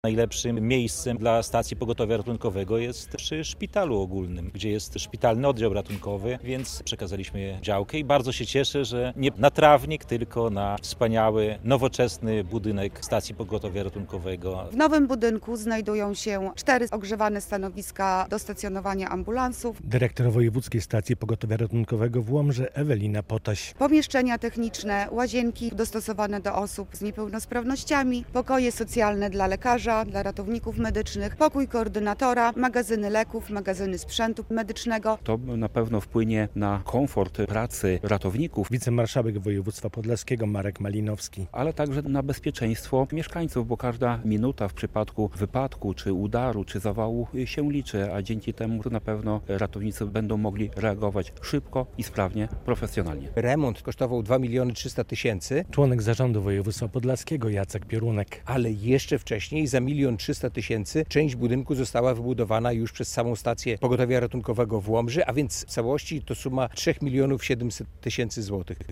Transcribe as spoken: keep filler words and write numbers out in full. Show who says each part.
Speaker 1: Najlepszym miejscem dla stacji pogotowia ratunkowego jest przy szpitalu ogólnym, gdzie jest szpitalny oddział ratunkowy, więc przekazaliśmy działkę i bardzo się cieszę, że nie na trawnik, tylko na wspaniały, nowoczesny budynek stacji pogotowia ratunkowego.
Speaker 2: W nowym budynku znajdują się cztery ogrzewane stanowiska do stacjonowania ambulansów.
Speaker 3: Dyrektor Wojewódzkiej Stacji Pogotowia Ratunkowego w Łomży Ewelina Potaś.
Speaker 2: Pomieszczenia techniczne, łazienki dostosowane do osób z niepełnosprawnościami, pokoje socjalne dla lekarza, dla ratowników medycznych, pokój koordynatora, magazyny leków, magazyny sprzętu medycznego.
Speaker 4: To na pewno wpłynie na komfort pracy ratowników,
Speaker 3: Wicemarszałek województwa podlaskiego Marek Malinowski.
Speaker 4: ale także na bezpieczeństwo mieszkańców, bo każda minuta w przypadku wypadku, czy udaru, czy zawału się liczy, a dzięki temu na pewno ratownicy będą mogli reagować szybko i sprawnie, profesjonalnie.
Speaker 5: Remont kosztował dwa miliony trzysta tysięcy,
Speaker 3: Członek zarządu województwa podlaskiego Jacek Piorunek.
Speaker 5: ale jeszcze wcześniej za milion trzysta tysięcy część budynku została wybudowana już przez samą stację pogotowia ratunkowego w Łomży, a więc w całości to suma trzy miliony siedemset tysięcy złotych.